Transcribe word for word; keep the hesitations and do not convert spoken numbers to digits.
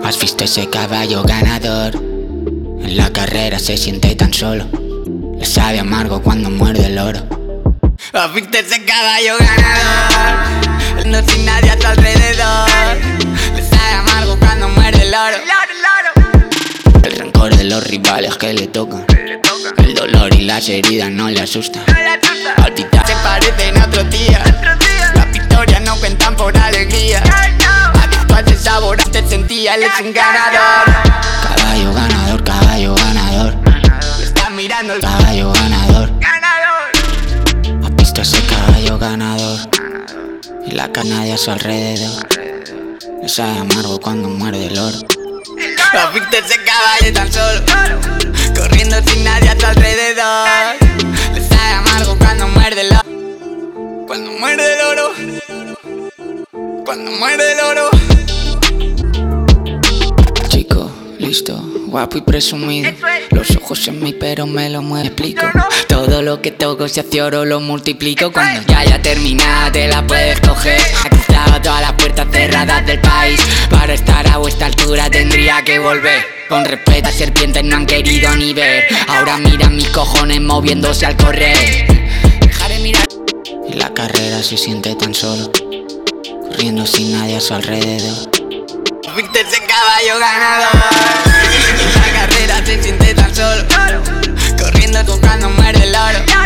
¿Has visto ese caballo ganador? En la carrera se siente tan solo. Le sabe amargo cuando muerde el oro. ¿Has visto ese caballo ganador? No sin nadie a tu alrededor. Le sabe amargo cuando muerde el oro. El rencor de los rivales que le tocan. El dolor y las heridas no le asustan. Al pitar se parecen a otro día. Las victorias no cuentan por alegría. Adicto a ese sabor, antes sentía, él es un ganador. Caballo ganador, caballo ganador. Le está mirando el caballo ganador. ¿Has visto ese caballo ganador? Y la canalla a su alrededor. Le sabe amargo cuando muerde el oro. ¿Has visto ese caballo tan solo? Corriendo sin nadie a tu alrededor. Le sabe amargo cuando muerde el oro. Cuando muerde el oro. Cuando muerde el oro. Chico, listo, guapo y presumido. Los ojos en mí pero me lo muevo, explico. Todo lo que toco se hace oro, lo multiplico. Cuando ya haya terminado te la puedes coger. He cruzado todas las puertas cerradas del país. Para estar a vuestra altura tendría que volver. Con respeto a serpientes no han querido ni ver. Ahora miran mis cojones moviéndose al correr. Dejaré mirar. Y la carrera se siente tan solo, corriendo sin nadie a su alrededor. ¿Viste ese caballo ganador? La carrera se siente tan solo, corriendo cuando muerde el oro.